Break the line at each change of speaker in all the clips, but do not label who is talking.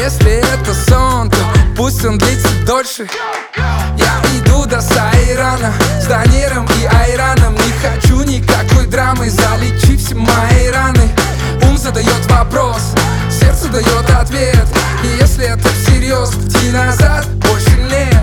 если это сон, то пусть он длится дольше. Я иду до Сайрана с Даниром и Айраном. Не хочу никакой драмы, залечи все мои раны. Ум задает вопрос, сердце дает ответ. И если это всерьез, пути назад больше нет.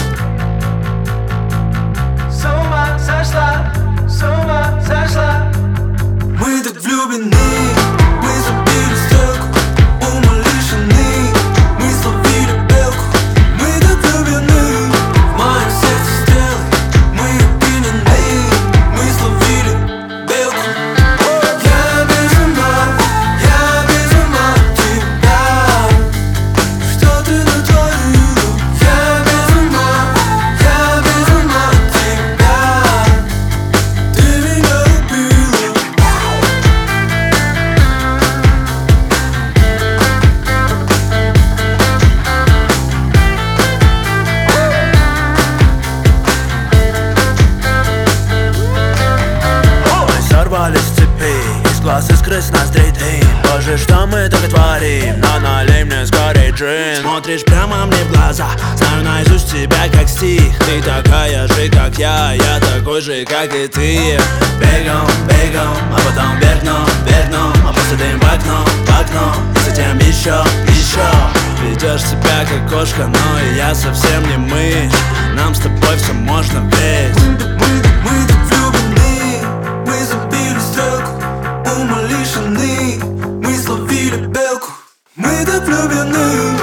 С ума сошла, с ума сошла.
Мы так влюблены, мы забили стрелку, ума лишены, мы словили белку. Мы так влюблены, в моем сердце стрелы, мы опьянены, мы словили белку. Я без ума от тебя, что ты натворила? Я без ума от тебя, ты меня убила.
Сорвались с цепи, из глаз искры с ноздрей дым. Боже, что мы только творим, но налей мне скорей джин. Смотришь прямо мне в глаза, знаю наизусть тебя как стих. Ты такая же, как я такой же, как и ты. Бегом, бегом, а потом вверх дном, а после дым в окно, и затем еще. Ведешь себя как кошка, но и я совсем не мышь. Нам с тобой все можно ведь.
Мы так влюблены, мы забили стрелку, ума лишены, мы словили белку. Мы так влюблены.